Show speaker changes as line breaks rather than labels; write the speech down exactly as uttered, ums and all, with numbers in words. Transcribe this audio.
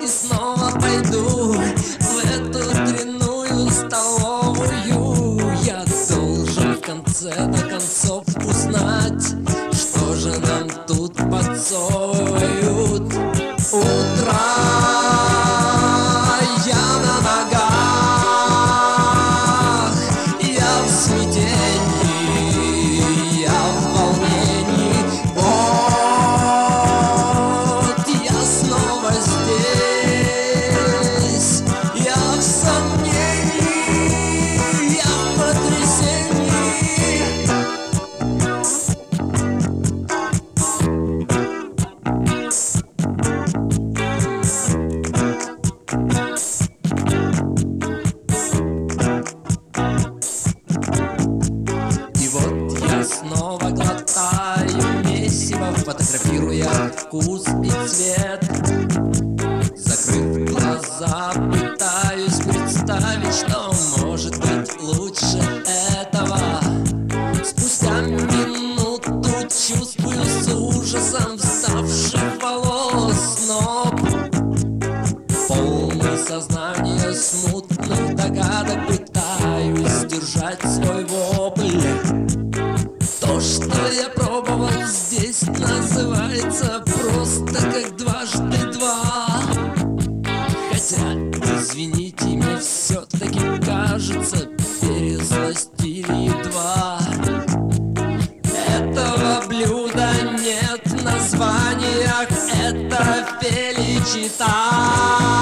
и снова пойду в эту дрянную столовую. Я должен в конце до концов узнать, что же нам тут подсовывают. Утро, я на ногах, я в смятении, я в волнении. Вот я снова здесь, я в сомнении, я в потрясении. Снова глотаю месиво, фотографируя вкус и цвет. Закрыв глаза, пытаюсь представить, что может быть лучше этого. Спустя минуту чувствую с ужасом вставших волос сноп. Полный сознания смутных догадок пытаюсь сдержать свой вопль. То, что я пробовал здесь, называется просто как дважды два. Хотя, извините, мне все-таки кажется, пересластили едва. Этого блюда нет в названиях, это феличита.